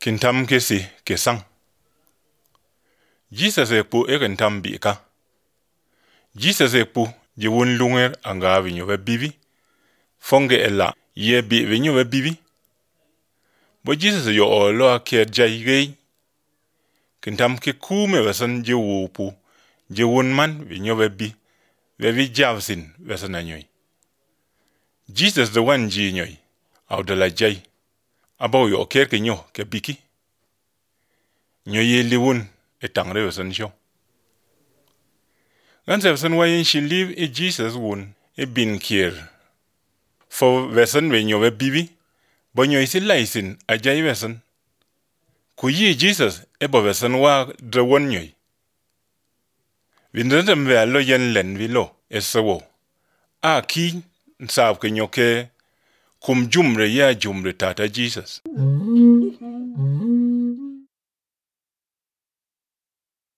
Kintam kesi kesang. Jesus ekpu ekentam bika. Jesus ekpu jiwun lunger anga vinyo bibi. Fonge ela ye bi vinyo bibi. Bo Jesus yo olo ke jaigei. Kintam ke kume wesan jiwupu. Jiwun man vinyo bibi. Vevi javsin wesan anyoy. Jesus the one ji nyoy. Au de la jai. Abo yo ker ke nyo ke biki. Nyo ye liwun etangre wesan show. Ganse wesan wayen she live e Jesus wun e bin kier. For wesan we nyo bibi. Bo nyo isi laisin ajay wesan. Kuyi Jesus e bo wesan wa drewon nyoy. Vindrendem we alo yen len vilo esawo. A ki nsab ke nyo ke kum jumre ya jumre tata Jesus.